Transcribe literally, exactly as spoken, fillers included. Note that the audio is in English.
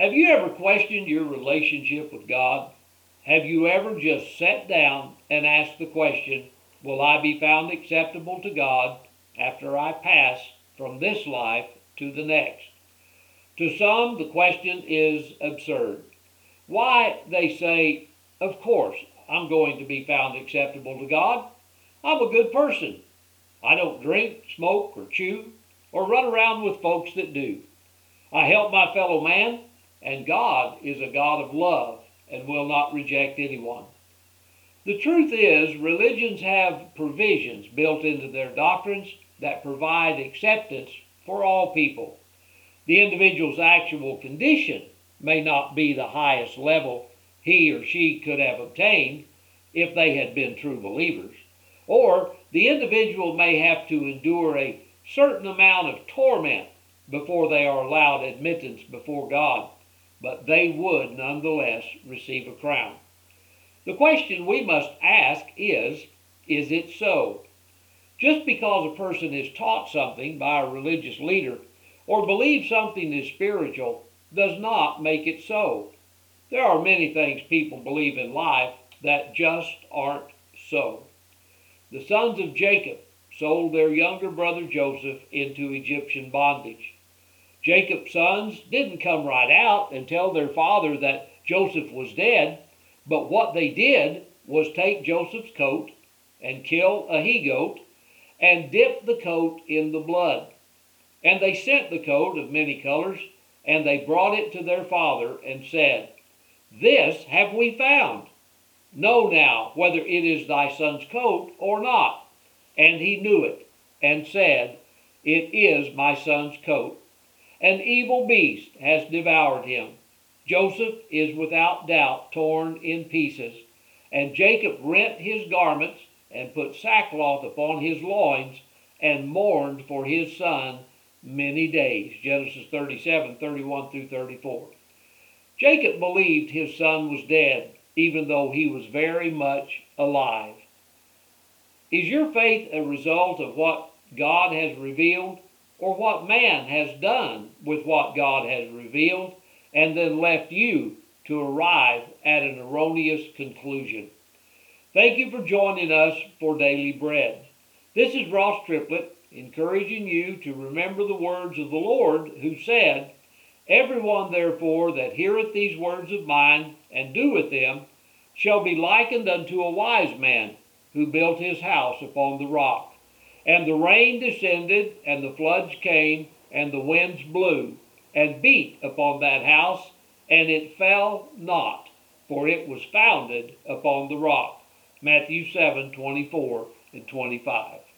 Have you ever questioned your relationship with God? Have you ever just sat down and asked the question, will I be found acceptable to God after I pass from this life to the next? To some, the question is absurd. Why, they say, of course, I'm going to be found acceptable to God. I'm a good person. I don't drink, smoke, or chew, or run around with folks that do. I help my fellow man, and God is a God of love and will not reject anyone. The truth is, religions have provisions built into their doctrines that provide acceptance for all people. The individual's actual condition may not be the highest level he or she could have obtained if they had been true believers, or the individual may have to endure a certain amount of torment before they are allowed admittance before God, but they would nonetheless receive a crown. The question we must ask is, is it so? Just because a person is taught something by a religious leader or believes something is spiritual does not make it so. There are many things people believe in life that just aren't so. The sons of Jacob sold their younger brother Joseph into Egyptian bondage. Jacob's sons didn't come right out and tell their father that Joseph was dead, but what they did was take Joseph's coat and kill a he-goat and dip the coat in the blood. And they sent the coat of many colors, and they brought it to their father and said, "This have we found. Know now whether it is thy son's coat or not." And he knew it, and said, "It is my son's coat. An evil beast has devoured him. Joseph is without doubt torn in pieces." And Jacob rent his garments, and put sackcloth upon his loins, and mourned for his son many days. Genesis thirty-seven, thirty-one through thirty-four. Jacob believed his son was dead, even though he was very much alive. Is your faith a result of what God has revealed, or what man has done with what God has revealed, and then left you to arrive at an erroneous conclusion? Thank you for joining us for Daily Bread. This is Ross Triplett, encouraging you to remember the words of the Lord, who said, "Everyone therefore that heareth these words of mine, and doeth them, shall be likened unto a wise man, who built his house upon the rock. And the rain descended, and the floods came, and the winds blew, and beat upon that house, and it fell not, for it was founded upon the rock." Matthew seven, twenty-four and twenty-five.